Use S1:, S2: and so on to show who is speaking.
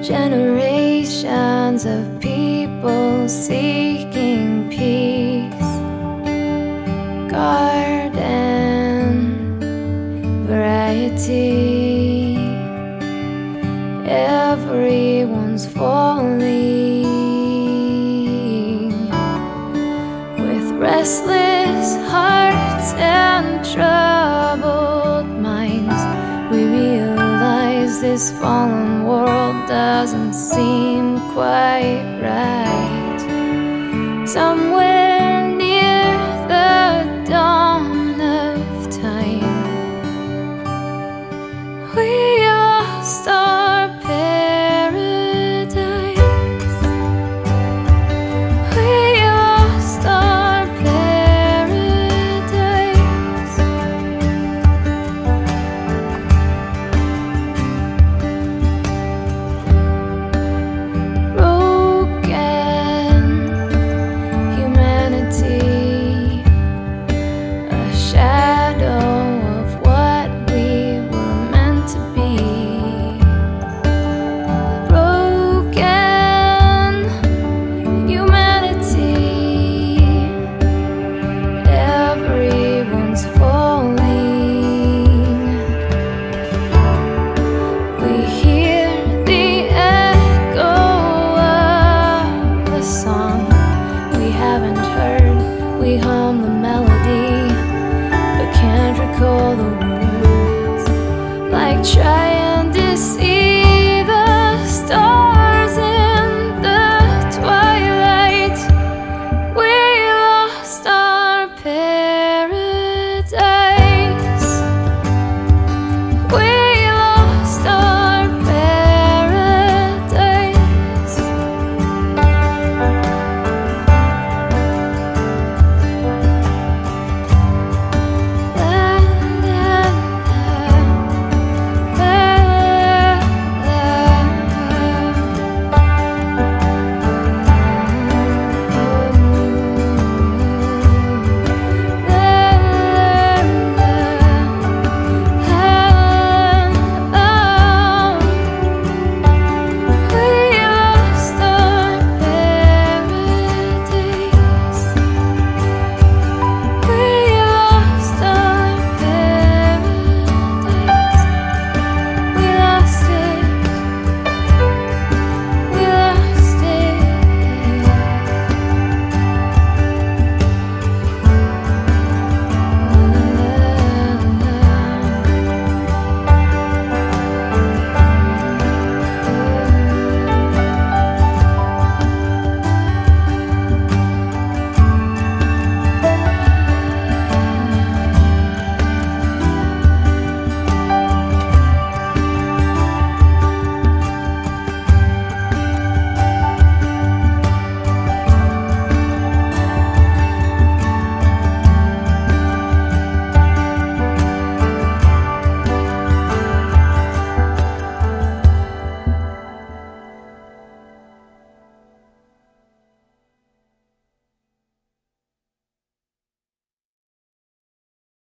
S1: Generations of people seeking peace, garden variety. Everyone's falling with restless hearts and troubled minds. We realize this fallen world doesn't seem quite right. Somewhere near the dawn of time, we all star paradise. We all star paradise. Broken humanity, a shadow of what we were meant to be. Broken humanity, everyone's falling. We hear the echo of a song we haven't heard. We hum the melody, but can't recall the words. Like